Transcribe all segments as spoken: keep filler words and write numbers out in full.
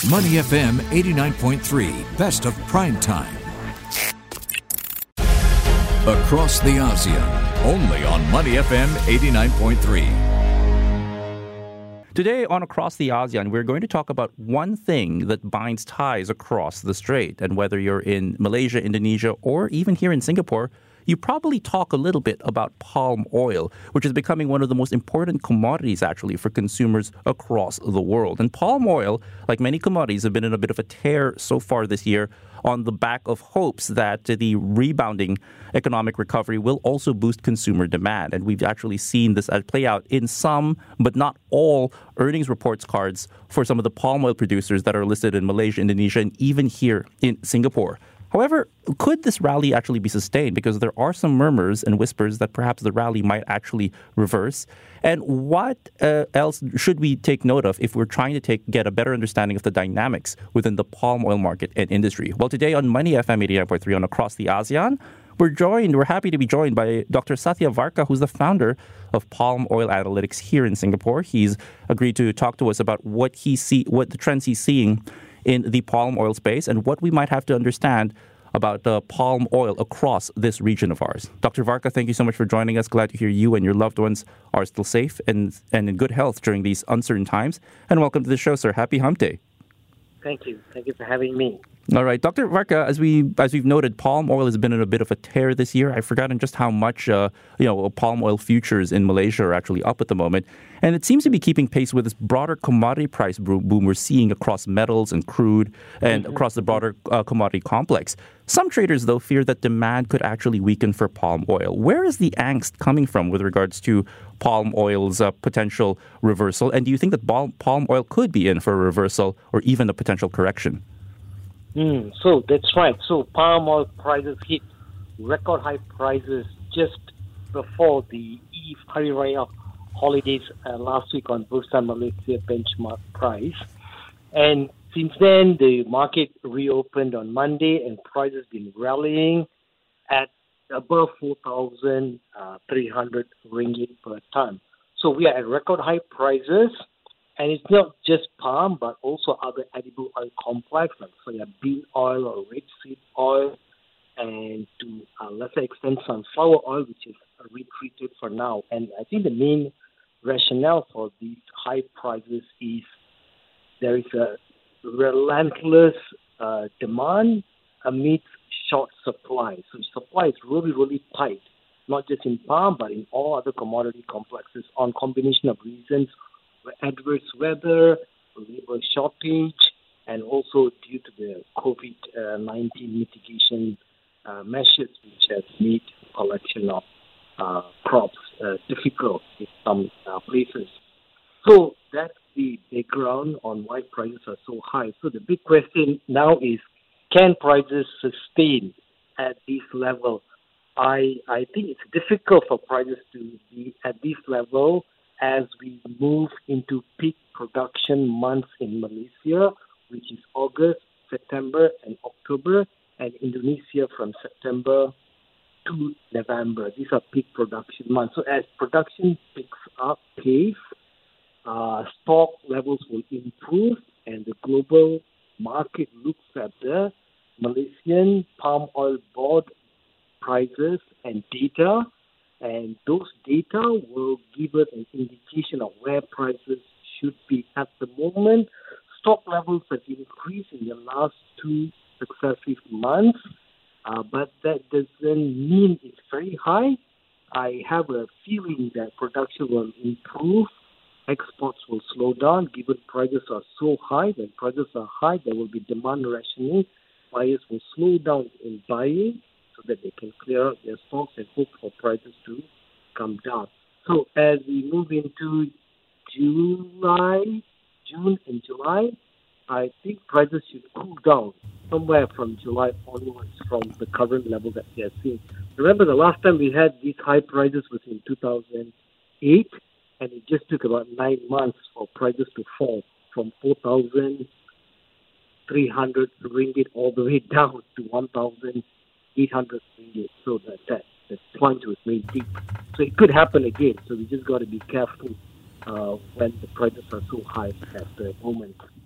Money F M eighty-nine point three, best of prime time. Across the ASEAN, only on Money F M eighty-nine point three. Today on Across the ASEAN, we're going to talk about one thing that binds ties across the strait. And whether you're in Malaysia, Indonesia, or even here in Singapore, you probably talk a little bit about palm oil, which is becoming one of the most important commodities, actually, for consumers across the world. And palm oil, like many commodities, have been in a bit of a tear so far this year on the back of hopes that the rebounding economic recovery will also boost consumer demand. And we've actually seen this play out in some, but not all, earnings reports cards for some of the palm oil producers that are listed in Malaysia, Indonesia, and even here in Singapore. However, could this rally actually be sustained? Because there are some murmurs and whispers that perhaps the rally might actually reverse. And what uh, else should we take note of if we're trying to take get a better understanding of the dynamics within the palm oil market and industry? Well, today on Money F M eighty-nine point three on Across the ASEAN, we're joined, we're happy to be joined by Doctor Satya Varka, who's the founder of Palm Oil Analytics here in Singapore. He's agreed to talk to us about what he see, what the trends he's seeing in the palm oil space and what we might have to understand about uh, palm oil across this region of ours. Doctor Varka, thank you so much for joining us. Glad to hear you and your loved ones are still safe and, and in good health during these uncertain times. And welcome to the show, sir. Happy Hump Day. Thank you. Thank you for having me. All right, Doctor Varka, as we as we've noted, palm oil has been in a bit of a tear this year. I've forgotten just how much uh, you know palm oil futures in Malaysia are actually up at the moment, and it seems to be keeping pace with this broader commodity price boom we're seeing across metals and crude and mm-hmm. across the broader uh, commodity complex. Some traders, though, fear that demand could actually weaken for palm oil. Where is the angst coming from with regards to palm oil's uh, potential reversal? And do you think that palm oil could be in for a reversal or even a potential correction? Mm, so that's right. So palm oil prices hit record high prices just before the Eve Hari Raya holidays uh, last week on Bursa Malaysia benchmark price. And since then, the market reopened on Monday and prices been rallying at above four thousand three hundred ringgit per ton. So we are at record high prices. And it's not just palm, but also other edible oil complex, like soya bean oil or rapeseed oil, and to a lesser extent, sunflower oil, which is retreated for now. And I think the main rationale for these high prices is there is a relentless uh, demand amidst short supply. So supply is really, really tight, not just in palm, but in all other commodity complexes on combination of reasons: adverse weather, labor shortage, and also due to the COVID nineteen mitigation uh, measures, which has made collection of uh, crops uh, difficult in some uh, places. So that's the background on why prices are so high. So the big question now is, can prices sustain at this level? I I think it's difficult for prices to be at this level as we move into peak production months in Malaysia, which is August, September, and October, and Indonesia from September to November. These are peak production months. So as production picks up pace, uh, stock levels will improve, and the global market looks at the Malaysian Palm Oil Board prices and data, and those data will give us an indication of where prices should be. At the moment, stock levels have increased in the last two successive months, uh, but that doesn't mean it's very high. I have a feeling that production will improve, exports will slow down, given prices are so high. When prices are high, there will be demand rationing. Buyers will slow down in buying, so that they can clear out their stocks and hope for prices to come down. So as we move into July, June and July, I think prices should cool down somewhere from July onwards from the current level that we are seeing. Remember, the last time we had these high prices was in two thousand eight, and it just took about nine months for prices to fall from four thousand three hundred ringgit all the way down to one thousand eight hundred ringgit. So that, that, that plunge was made deep. So it could happen again. So we just got to be careful uh, when the prices are so high at the moment.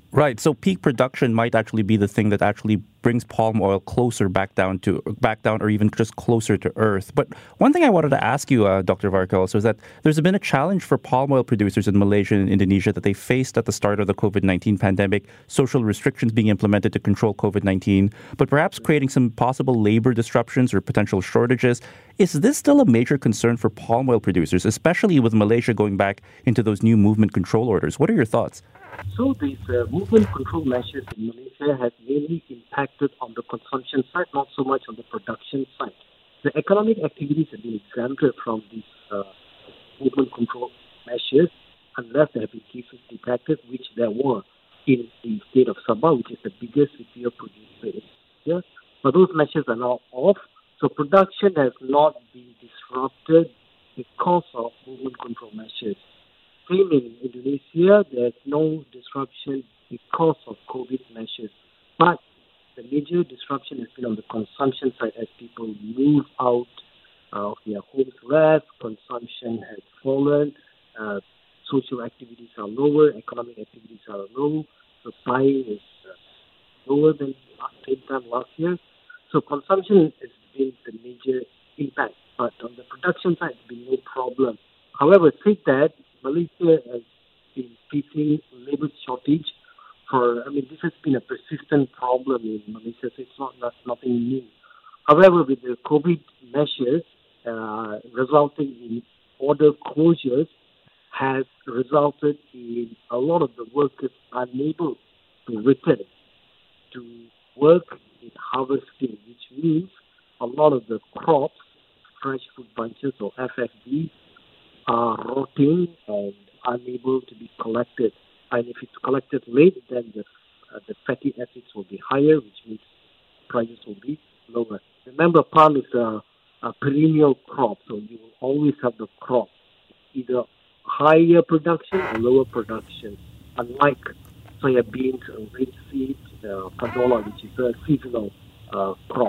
Right. So peak production might actually be the thing that actually brings palm oil closer back down to back down, or even just closer to earth. But one thing I wanted to ask you, uh, Doctor Varka, also is that there's been a challenge for palm oil producers in Malaysia and Indonesia that they faced at the start of the COVID nineteen pandemic, social restrictions being implemented to control COVID nineteen, but perhaps creating some possible labor disruptions or potential shortages. Is this still a major concern for palm oil producers, especially with Malaysia going back into those new movement control orders? What are your thoughts? So these uh, movement control measures in Malaysia have mainly impacted on the consumption side, not so much on the production side. The economic activities have been exempted from these uh, movement control measures unless there have been cases detected, which there were in the state of Sabah, which is the biggest C P O producer in India. But those measures are now off, so production has not been disrupted because of movement control measures. Same in Indonesia, there's no disruption because of COVID measures. But the major disruption has been on the consumption side as people move out of their homes less, consumption has fallen, uh, social activities are lower, economic activities are low, so buying is uh, lower than last same time last year. So consumption has been the major impact. But on the production side, there's been no problem. However, said that, Malaysia has been facing labor shortage for, I mean, this has been a persistent problem in Malaysia, so it's not, not nothing new. However, with the COVID measures uh, resulting in order closures has resulted in a lot of the workers unable to return to work in harvesting, which means a lot of the crops, fresh fruit bunches or F F Bs, are rotting and unable to be collected. And if it's collected late, then the, uh, the fatty acids will be higher, which means prices will be lower. Remember, palm is a, a perennial crop, so you will always have the crop, either higher production or lower production, unlike soya beans or rapeseed, uh, canola, which is a seasonal uh, crop.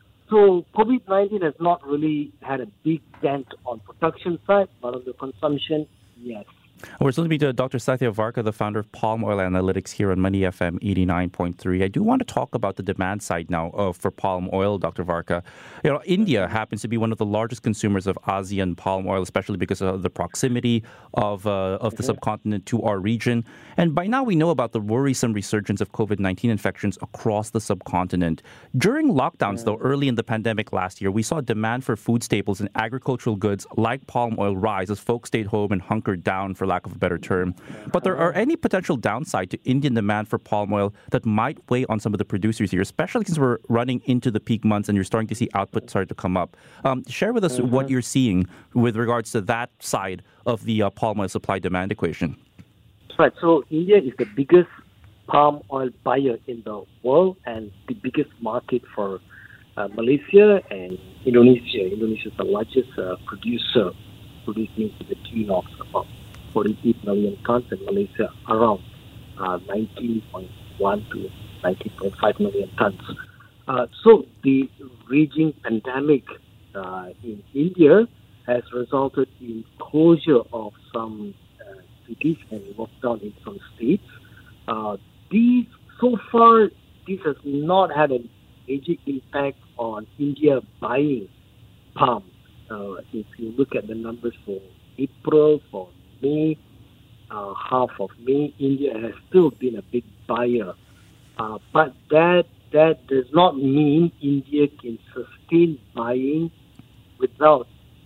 So COVID nineteen has not really had a big dent on production side, but on the consumption, yes. We're listening to Doctor Sathya Varka, the founder of Palm Oil Analytics here on Money F M eighty-nine point three. I do want to talk about the demand side now uh, for palm oil, Doctor Varka. You know, India happens to be one of the largest consumers of ASEAN palm oil, especially because of the proximity of uh, of the subcontinent to our region. And by now we know about the worrisome resurgence of COVID nineteen infections across the subcontinent. During lockdowns, though, early in the pandemic last year, we saw demand for food staples and agricultural goods like palm oil rise as folks stayed home and hunkered down, for lack of a better term. But there are any potential downside to Indian demand for palm oil that might weigh on some of the producers here, especially since we're running into the peak months and you're starting to see output start to come up. Um, share with us mm-hmm. what you're seeing with regards to that side of the uh, palm oil supply-demand equation. Right. So India is the biggest palm oil buyer in the world and the biggest market for uh, Malaysia and Indonesia. Indonesia is the largest uh, producer, producing to the tune of about forty-eight million tons, and Malaysia around uh, nineteen point one to nineteen point five million tons. Uh, so the raging pandemic uh, in India has resulted in closure of some uh, cities and lockdown in some states. Uh, these so far, this has not had a major impact on India buying palm. Uh, if you look at the numbers for April, for May, uh, half of May, India has still been a big buyer. Uh, but that that does not mean India can sustain buying without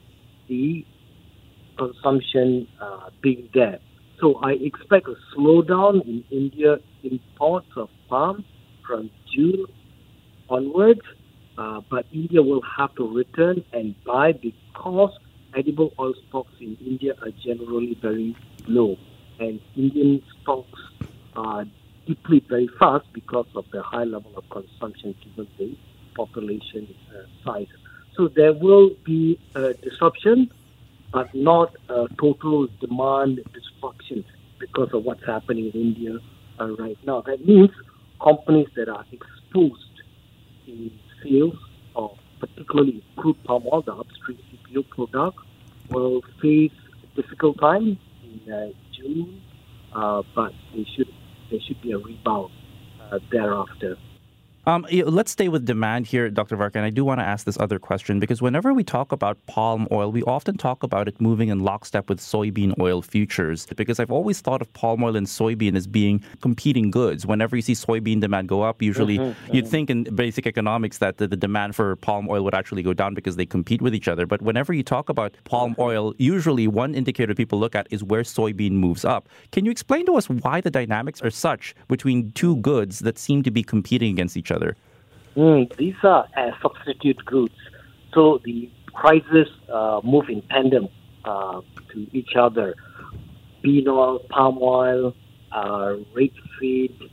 the consumption uh, being there. So I expect a slowdown in India imports of palm from June onwards, uh, but India will have to return and buy because edible oil stocks in India are generally very low, and Indian stocks uh, deplete very fast because of the high level of consumption given the population uh, size. So there will be a disruption, but not a total demand destruction because of what's happening in India uh, right now. That means companies that are exposed in sales of particularly crude palm oil, the upstream C P O product, will face a difficult time in uh, June, uh, but they should there should be a rebound uh, thereafter. Um, you know, let's stay with demand here, Doctor Varka, and I do want to ask this other question because whenever we talk about palm oil, we often talk about it moving in lockstep with soybean oil futures because I've always thought of palm oil and soybean as being competing goods. Whenever you see soybean demand go up, usually mm-hmm, you'd mm-hmm. think in basic economics that the, the demand for palm oil would actually go down because they compete with each other. But whenever you talk about palm oil, usually one indicator people look at is where soybean moves up. Can you explain to us why the dynamics are such between two goods that seem to be competing against each other? Mm, these are uh, substitute goods. So the prices uh, move in tandem uh, to each other. Bean oil, palm oil, uh, rapeseed,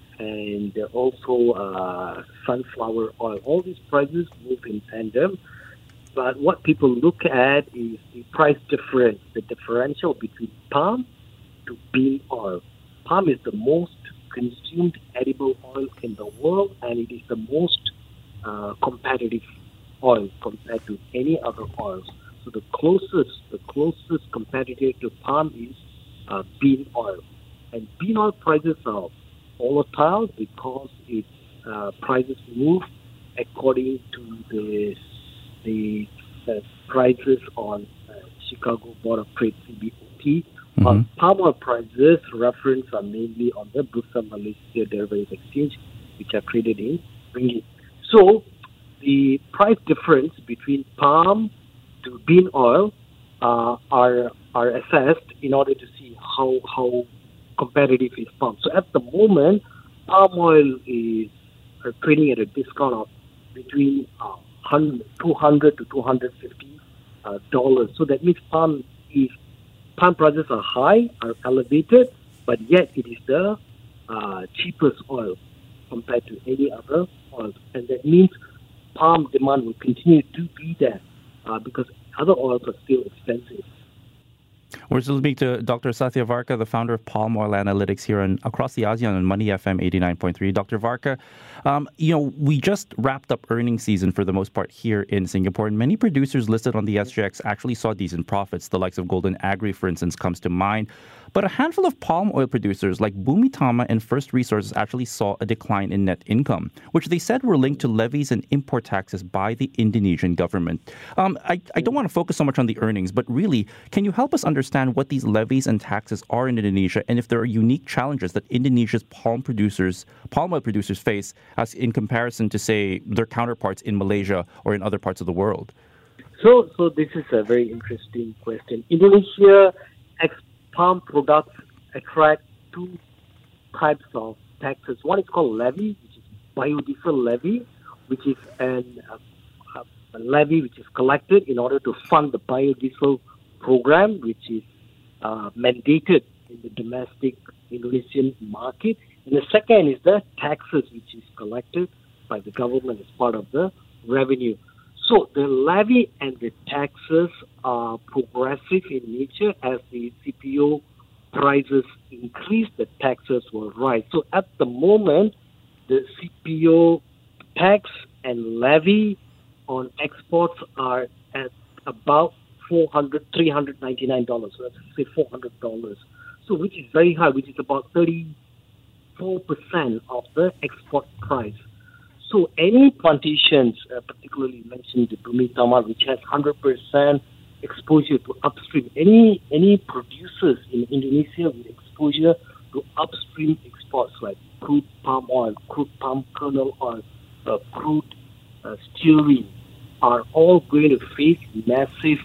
and also uh, sunflower oil. All these prices move in tandem. But what people look at is the price difference, the differential between palm to bean oil. Palm is the most consumed edible oil in the world, and it is the most uh, competitive oil compared to any other oils. So the closest, the closest competitor to palm is uh, bean oil, and bean oil prices are volatile because its uh, prices move according to the the uh, prices on uh, Chicago Board of Trade C B O T. Mm-hmm. On palm oil prices, reference are mainly on the Bursa Malaysia Derivatives Exchange, which are traded in ringgit. So, the price difference between palm to bean oil uh, are are assessed in order to see how how competitive is palm. So, at the moment, palm oil is uh, trading at a discount of between uh, two hundred to two hundred fifty uh, dollars. So that means palm is palm prices are high, are elevated, but yet it is the uh, cheapest oil compared to any other oils. And that means palm demand will continue to be there uh, because other oils are still expensive. We're still speaking to Doctor Sathya Varka, the founder of Palm Oil Analytics here and across the ASEAN on Money F M eighty-nine point three. Doctor Varka, um, you know, we just wrapped up earnings season for the most part here in Singapore, and many producers listed on the S G X actually saw decent profits. The likes of Golden Agri, for instance, comes to mind. But a handful of palm oil producers like Bumi Tama and First Resources actually saw a decline in net income, which they said were linked to levies and import taxes by the Indonesian government. Um, I, I don't want to focus so much on the earnings, but really, can you help us understand what these levies and taxes are in Indonesia and if there are unique challenges that Indonesia's palm producers, palm oil producers face as in comparison to, say, their counterparts in Malaysia or in other parts of the world? So, so this is a very interesting question. Indonesia ex- palm products attract two types of taxes. One is called levy, which is biodiesel levy, which is an, uh, a levy which is collected in order to fund the biodiesel program, which is uh, mandated in the domestic Indonesian market. And the second is the taxes, which is collected by the government as part of the revenue. So the levy and the taxes are progressive in nature. As the C P O prices increase, the taxes will rise. So at the moment, the C P O tax and levy on exports are at about four hundred, three hundred ninety-nine dollars. So let's say four hundred dollars. So which is very high, which is about thirty-four percent of the export price. So any plantations, uh, particularly mentioned the Bumi Tama, which has one hundred percent exposure to upstream, any any producers in Indonesia with exposure to upstream exports like crude palm oil, crude palm kernel oil, uh, crude uh, stearin, are all going to face massive,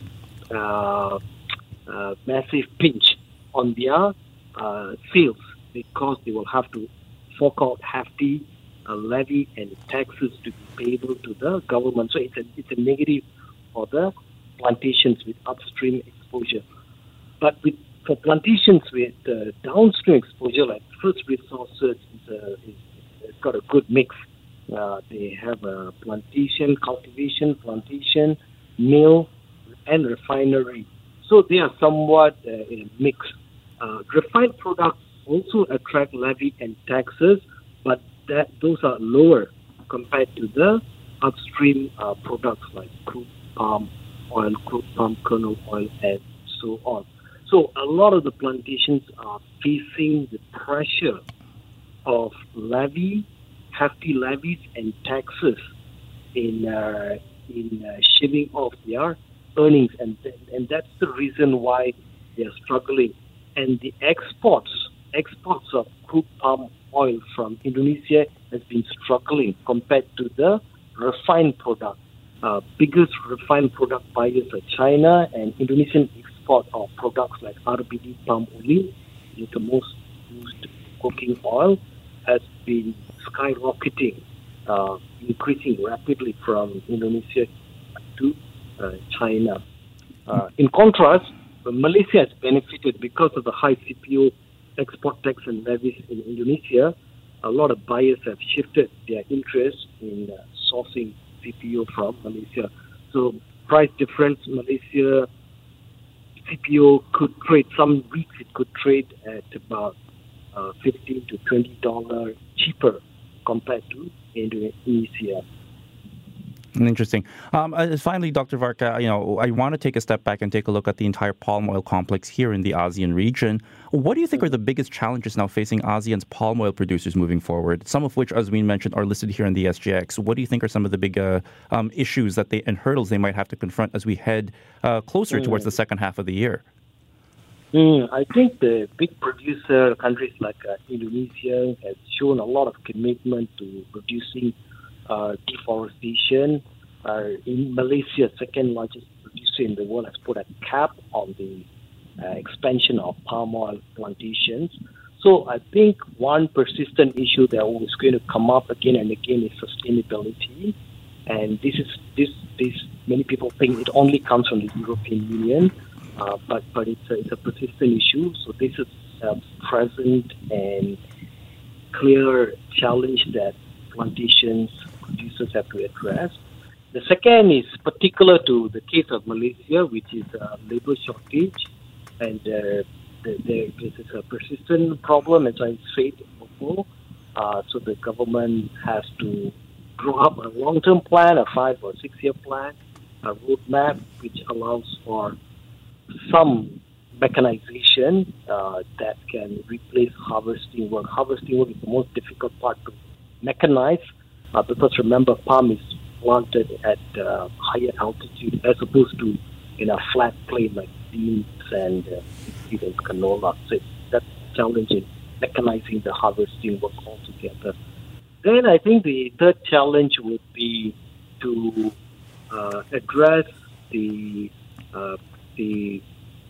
uh, uh, massive pinch on their uh, sales because they will have to fork out hefty a levy and taxes to be payable to the government. So it's a, it's a negative for the plantations with upstream exposure. But with, for plantations with uh, downstream exposure, like First Resources, is a, is, it's got a good mix. Uh, they have a plantation, cultivation, plantation, mill, and refinery. So they are somewhat uh, in a mix. Uh, refined products also attract levy and taxes, but that those are lower compared to the upstream uh, products like crude palm oil, crude palm kernel oil, and so on. So a lot of the plantations are facing the pressure of levy, hefty levies and taxes in uh, in uh, shaving off their earnings, and and that's the reason why they're struggling. And the exports exports of crude palm oil from Indonesia has been struggling compared to the refined product. Uh, biggest refined product buyers are China, and Indonesian export of products like R B D palm oil, is the most used cooking oil, has been skyrocketing, uh, increasing rapidly from Indonesia to uh, China. Uh, in contrast, Malaysia has benefited because of the high C P O export tax and levies in Indonesia. A lot of buyers have shifted their interest in uh, sourcing C P O from Malaysia. So price difference, Malaysia C P O could trade, some weeks it could trade at about uh, fifteen to twenty dollars cheaper compared to Indonesia. Interesting. Um, uh, finally, Doctor Varca, you know, I want to take a step back and take a look at the entire palm oil complex here in the ASEAN region. What do you think are the biggest challenges now facing ASEAN's palm oil producers moving forward? Some of which, as we mentioned, are listed here in the S G X. What do you think are some of the big uh, um, issues that they and hurdles they might have to confront as we head uh, closer mm. towards the second half of the year? Mm, I think the big producer countries like uh, Indonesia has shown a lot of commitment to reducing Uh, deforestation. Uh, in Malaysia, second largest producer in the world, has put a cap on the uh, expansion of palm oil plantations. So I think one persistent issue that is going to come up again and again is sustainability. And this is this this many people think it only comes from the European Union, uh, but but it's a, it's a persistent issue. So this is a present and clear challenge that plantations producers have to address. The second is particular to the case of Malaysia, which is a labor shortage, and uh, the, the, this is a persistent problem, as I said before. Uh, so the government has to draw up a long-term plan, a five or six-year plan, a roadmap which allows for some mechanization uh, that can replace harvesting work. Harvesting work is the most difficult part to mechanize. Uh, because remember, palm is planted at uh, higher altitude as opposed to in a flat plain like beans and uh, even canola. So that's challenging, mechanizing the harvesting work altogether. Then I think the third challenge would be to uh, address the, uh, the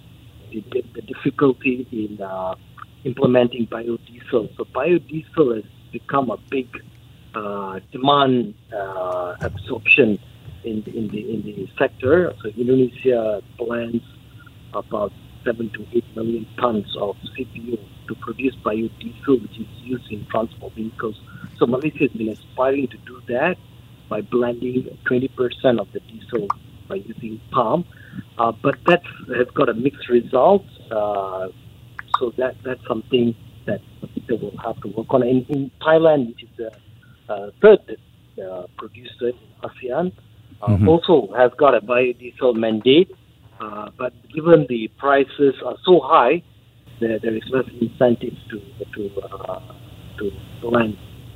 the the difficulty in uh, implementing biodiesel. So biodiesel has become a big Uh, demand uh, absorption in the, in the in the sector. So Indonesia plans about seven to eight million tons of C P O to produce biodiesel, which is used in transport vehicles. So Malaysia has been aspiring to do that by blending twenty percent of the diesel by using palm, uh, but that has got a mixed result. Uh, so that that's something that they will have to work on. In, in Thailand, which is a Uh, third uh, producer in ASEAN, uh, mm-hmm. also has got a biodiesel mandate, uh, but given the prices are so high, there, there is less incentive to to uh, to blend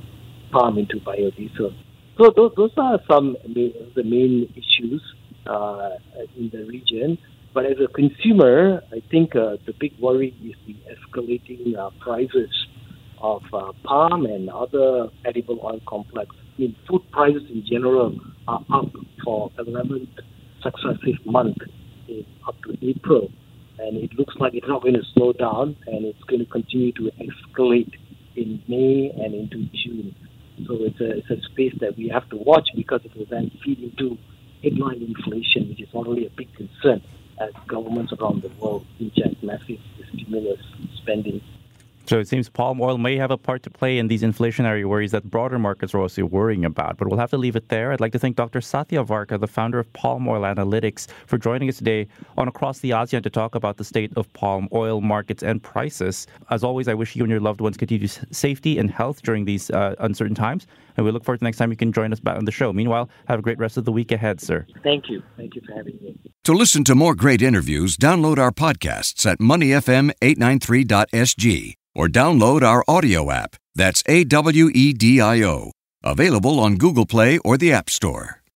palm into biodiesel. So those, those are some of the main issues uh, in the region. But as a consumer, I think uh, the big worry is the escalating uh, prices of uh, palm and other edible oil complex. I mean, food prices in general are up for eleventh successive month in, up to April. And it looks like it's not going to slow down, and it's going to continue to escalate in May and into June. So it's a, it's a space that we have to watch, because it will then feed into headline inflation, which is already a big concern as governments around the world inject massive stimulus spending. So it seems palm oil may have a part to play in these inflationary worries that broader markets are also worrying about. But we'll have to leave it there. I'd like to thank Doctor Satya Varca, the founder of Palm Oil Analytics, for joining us today on Across the ASEAN to talk about the state of palm oil markets and prices. As always, I wish you and your loved ones continued safety and health during these uh, uncertain times. And we look forward to next time you can join us back on the show. Meanwhile, have a great rest of the week ahead, sir. Thank you. Thank you for having me. To listen to more great interviews, download our podcasts at money f m eight nine three dot s g or download our audio app. That's A W E D I O. Available on Google Play or the App Store.